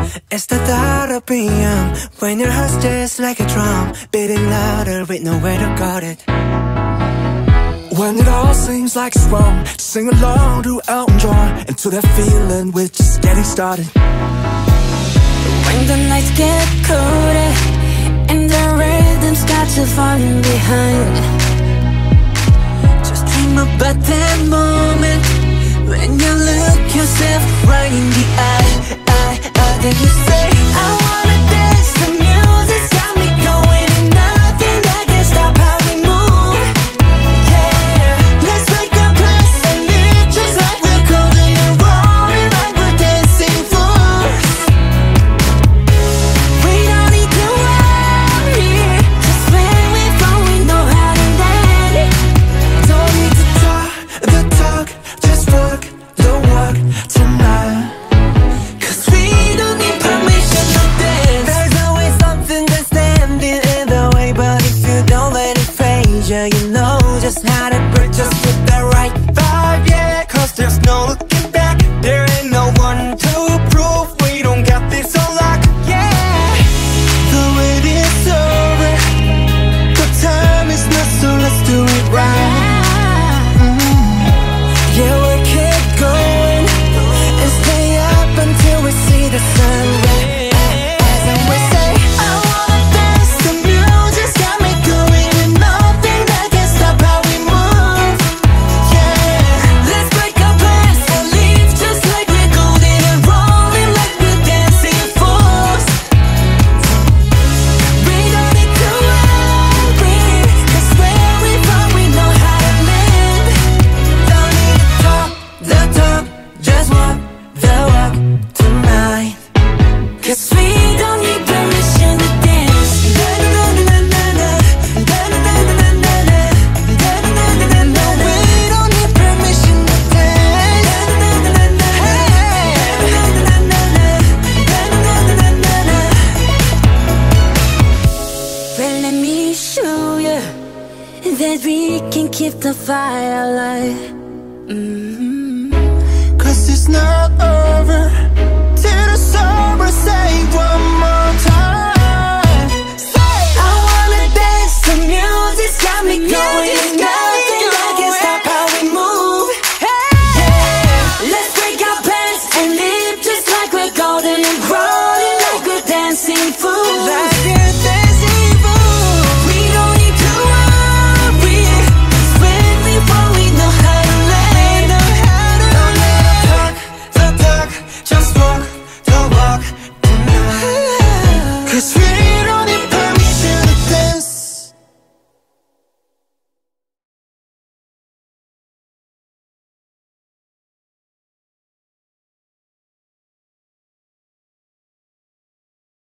It's the thought of being young, when your heart's just like a drum, beating louder with nowhere to guard it. When it all seems like it's wrong, just sing along to Elton John, and to that feeling we're just getting started. When the nights get colder and the rhythm's got you falling behind, just dream about that moment when you look yourself right in the eye. Then you say, I wanna dance, the music's got me going, and nothing that can stop how we move. Yeah, let's make a place and live just like we're golden and rolling like we're dancing fools. We don't need to worry, 'cause when we fall we know how to land. Don't need to talk the talk, just walk the walk tonight. Yeah, you know just how to break, just with the right vibe, yeah. 'Cause there's no looking back, there ain't no one to prove we don't got this on lock, yeah. The wait is over, the time is not, so let's do it right. Yeah, we'll keep going and stay up until we see the sun rise. And we say, I wanna dance, the music's got me going, and nothing that can stop how we move. Yeah, let's break our plans and leave just like we're golden and rolling like we're dancing fools. We don't need to worry, 'cause where we from we know how to live. Don't need to talk the talk, just walk the walk tonight. 'Cause we don't need permission to dance. No, we don't need permission to dance. Well, let me show you that we can keep the fire alive. 'Cause it's not